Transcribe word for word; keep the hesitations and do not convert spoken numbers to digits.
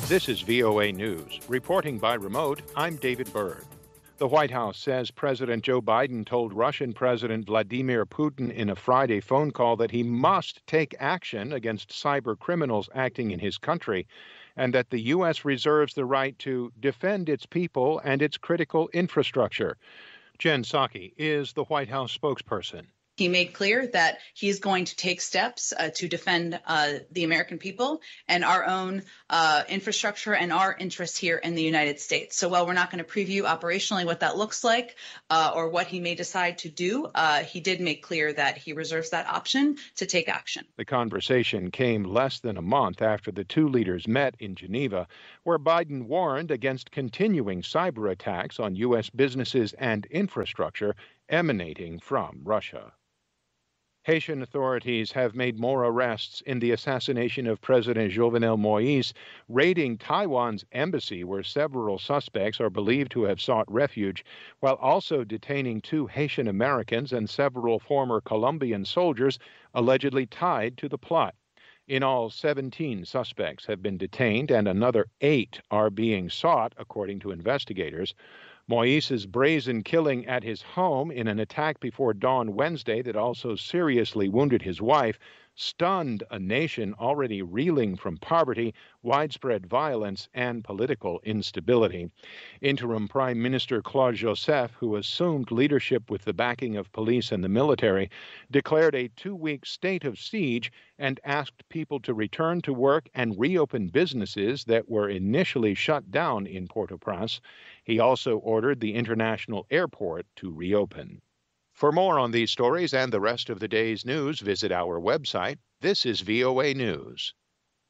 This is V O A News. Reporting by remote, I'm David Byrd. The White House says President Joe Biden told Russian President Vladimir Putin in a Friday phone call that he must take action against cyber criminals acting in his country, and that the U S reserves the right to defend its people and its critical infrastructure. Jen Psaki is the White House spokesperson. He made clear that he is going to take steps uh, to defend uh, the American people and our own uh, infrastructure and our interests here in the United States. So while we're not going to preview operationally what that looks like uh, or what he may decide to do, uh, he did make clear that he reserves that option to take action. The conversation came less than a month after the two leaders met in Geneva, where Biden warned against continuing cyber attacks on U S businesses and infrastructure emanating from Russia. Haitian authorities have made more arrests in the assassination of President Jovenel Moïse, raiding Taiwan's embassy where several suspects are believed to have sought refuge, while also detaining two Haitian Americans and several former Colombian soldiers allegedly tied to the plot. In all, seventeen suspects have been detained and another eight are being sought, according to investigators. Moïse's brazen killing at his home in an attack before dawn Wednesday that also seriously wounded his wife stunned a nation already reeling from poverty, widespread violence, and political instability. Interim Prime Minister Claude Joseph, who assumed leadership with the backing of police and the military, declared a two-week state of siege and asked people to return to work and reopen businesses that were initially shut down in Port-au-Prince. He also ordered the international airport to reopen. For more on these stories and the rest of the day's news, visit our website. This is V O A News.